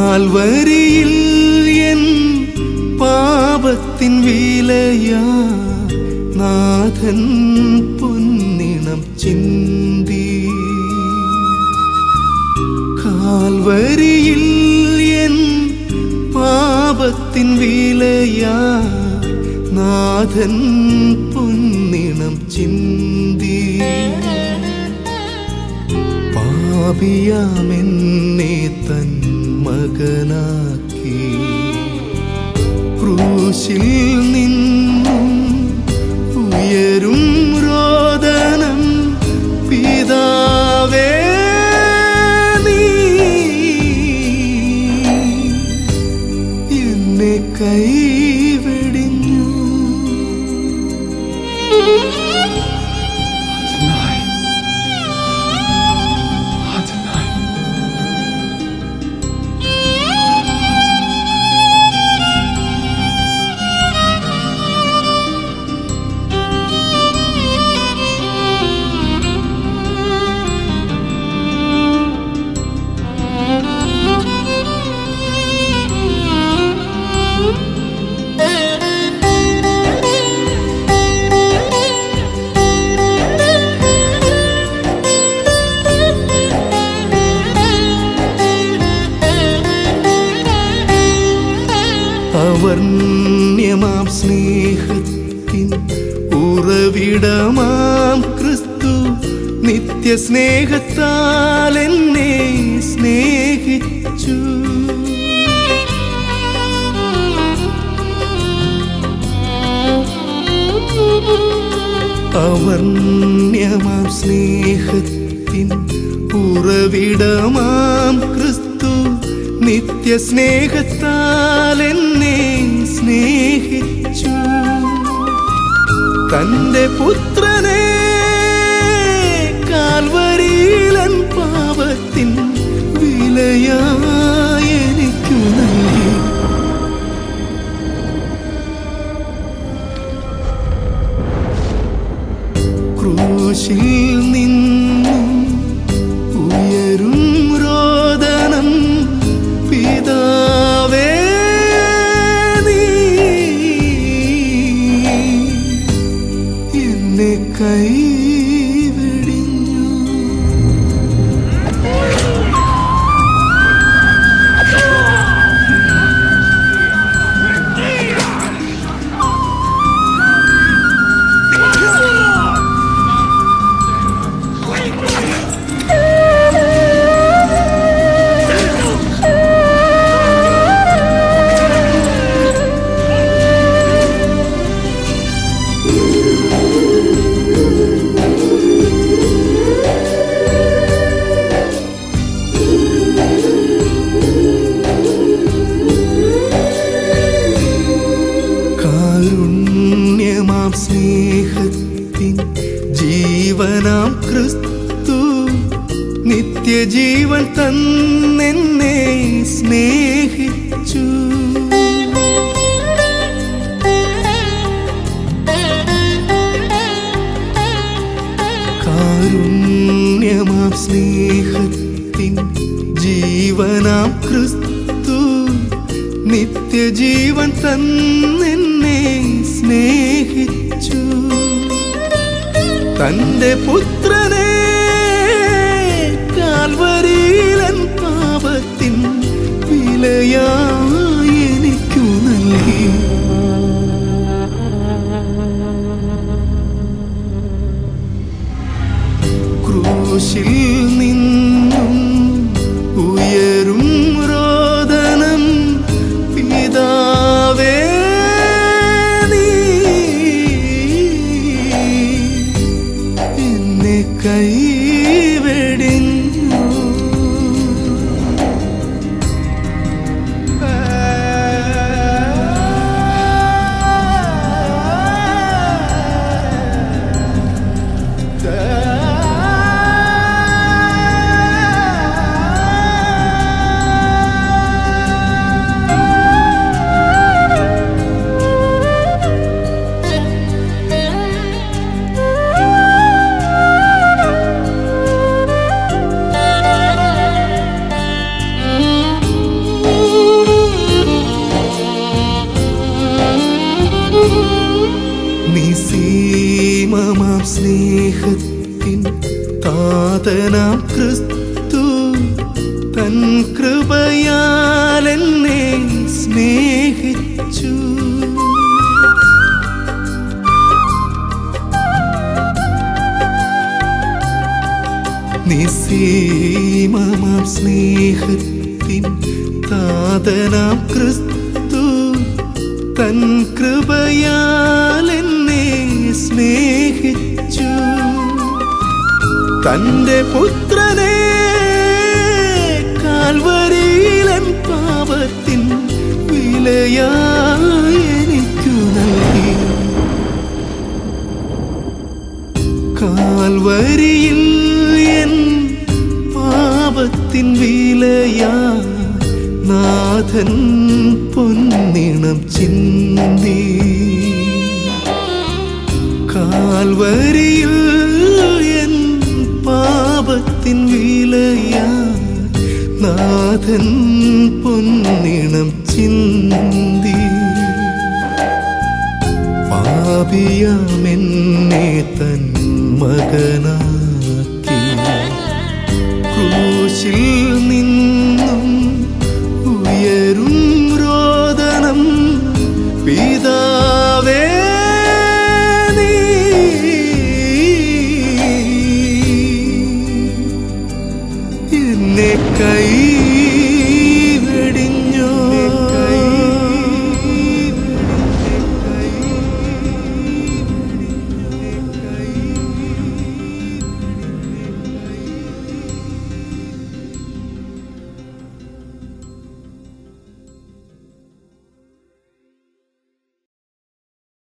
കാൽവരിയിൽ എൻ പാപത്തിൻ വിലയാ നാഥൻ പൊന്നിണം ചിന്തി. കാൽവരിയിൽ എൻ പാപത്തിൻ വിലയാ നാഥൻ പൊന്നിണം ചിന്തി. പാപിയാമെന്നെ തൻ മകനാക്കി ക്രൂശിൽ നിന്നും ഉയരും രോദനം പിതാവേ നീ എന്നെ കൈവെടിഞ്ഞു. അവർണ്യമാം സ്നേഹത്തിൻ ഉറവിടമാം ക്രിസ്തു നിത്യസ്നേഹത്താൽ എന്നെ സ്നേഹിച്ചു. അവർണ്യമാം സ്നേഹത്തിൻ ഉറവിടമാം ക്രിസ്തു നിത്യസ്നേഹത്താൽ എന്നെ സ്നേഹിച്ചു. തന്റെ പുത്രനെ കാൽവരിയിലൻ പാപത്തിൻ വിലയായി എനിക്കു നൽകി. ക്രൂശിൽ നിന്നും ഉയരും രോദനം പിതാവേ നീ എന്നെ കൈവെടിഞ്ഞു. കാരുണ്യമാം സ്നേഹത്തിൻ ജീവനാം ക്രിസ്തു നിത്യജീവൻ തന്നെന്നെ സ്നേഹിച്ചു. കാരുണ്യമാം സ്നേഹത്തിൻ ജീവനാം ക്രിസ്തു നിത്യജീവൻ തന്നെന്നെ സ്നേഹിച്ചു. തന്റെ പുത്രനെ കാൽവരിയിലൻ പാപത്തിൻ വിലയായി എനിക്കു നൽകി. ക്രൂശിൽ നിന്നും ഉയരും രോദനം പിതാവേ നീ എന്നെ കൈവെടിഞ്ഞു. സ്നേഹത്തിൻ താതനാം ക്രിസ്തു തൻ കൃപയാൽ എന്നെ സ്നേഹിച്ചു. നിസ്സീമമാം സ്നേഹത്തിൻ താതനാം ക്രിസ്തു തൻ കൃപയാൽ എന്നെ സ്നേഹിച്ചു. തന്റെ പുത്രനെ കാൽവരിയിലൻ പാപത്തിൻ വിലയായി എനിക്കു നൽകി. കാൽവരിയിൽ എൻ പാപത്തിൻ വിലയായി നാഥൻ പൊന്നിണം ചിന്തി. കാൽവരിയിൽ എൻ പാപത്തിൻ വിലയായി നാഥൻ പൊന്നിണം ചിന്തി. പാപിയാമെന്നെ തൻ മകനാക്കി ക്രൂശിൽ നിന്നും ഉയരും രോദനം പിതാ